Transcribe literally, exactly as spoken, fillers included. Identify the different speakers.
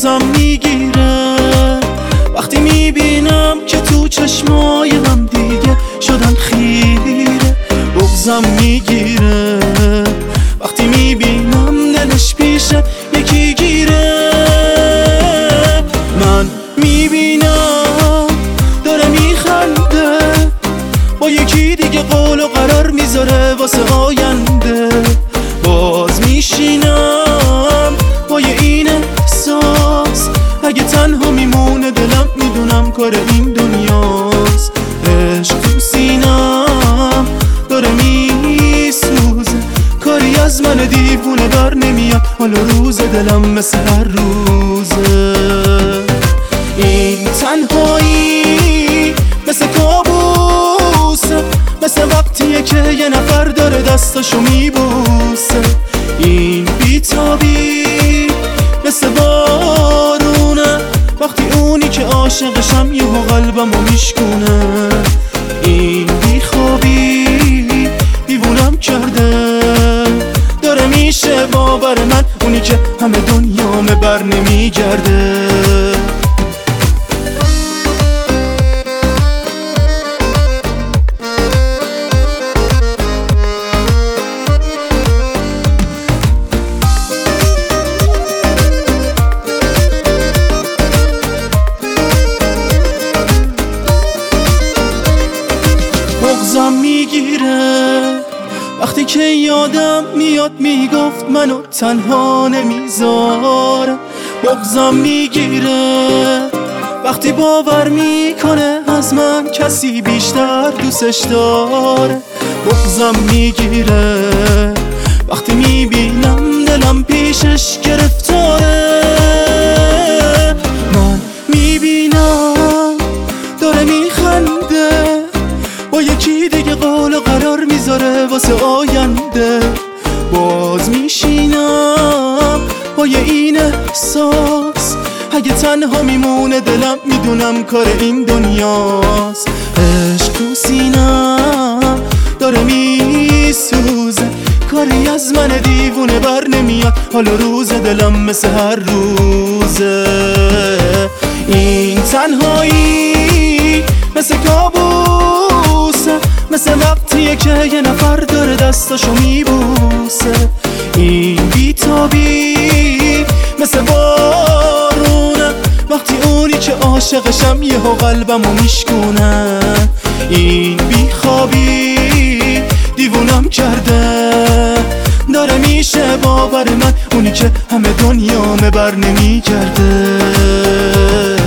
Speaker 1: بغضم میگیره وقتی میبینم که تو چشمای من دیگه شدن خیره. بغضم میگیره وقتی میبینم دلش پیشه یکی گیره. من میبینم داره میخنده با یکی دیگه قول و قرار میذاره واسه آینده. باز میشینم با یه این احساس اگه تنها میمونه دلم میدونم کار این دنیاست. عشق تو سینم داره میسوزه کاری از من دیوونه بر نمیاد حالا روز دلم مثل هر روزه. این تنهایی مثل کابوسه مثل وقتیه که یه نفر داره دستاشو میبوسه. این بیتابی مثل بارونه وقتی اونی که عاشقشم یهو قلبمو میشکونه. این بیخوابی دیوونم کرده داره میشه باور من اونی که همه دنیامه بر نمیگرده. بغضم میگیره وقتی که یادم میاد میگفت منو تنها نمیذاره. بغضم میگیره وقتی باور میکنه از من کسی بیشتر دوستش داره. بغضم میگیره وقتی میبینم دلم پیشش گرفتاره. من میبینم داره میخنده با یکی دیگه قول و قرار میذاره واسه آینده. باز میشینم با یه این احساس اگه تنها میمونه دلم میدونم کار این دنیاست. عشق تو سینم داره میسوزه کاری از من دیوونه بر نمیاد حالا روز دلم مثل هر روزه. این تنهایی مثل کابوسه مثل وقتیه که یه نفر داره دستاشو میبوسه. این بیتابی مثل بارونه وقتی اونی که عاشقشم یهو قلبمو میشکونه. این بیخوابی دیوونم کرده داره میشه باور من اونی که همه دنیامه بر نمیگرده.